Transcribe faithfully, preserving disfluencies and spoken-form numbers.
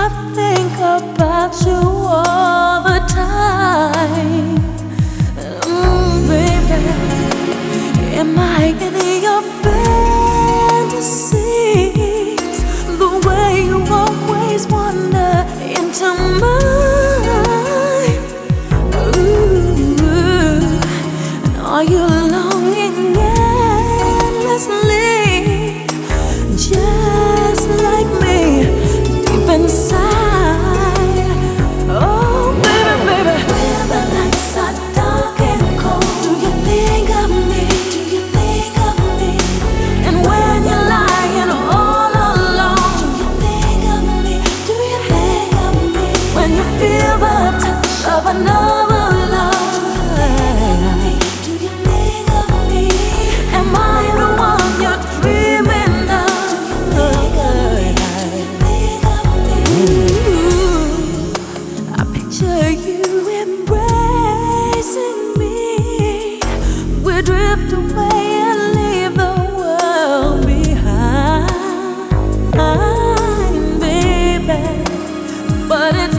think about you all the time. Mm, baby, am I in your fantasies? The way you always wander into mine. Ooh, and are you longing endlessly, just like me, deep inside? Oh, baby, baby, when the nights are dark and cold, do you think of me? Do you think of me? And when you're lying all alone, do you think of me? Do you think of me? When you feel the touch of another love, do you think of me? Am I the one you're dreaming of? Ooh, I picture you embracing me. We drift away and leave the world behind, baby. But it's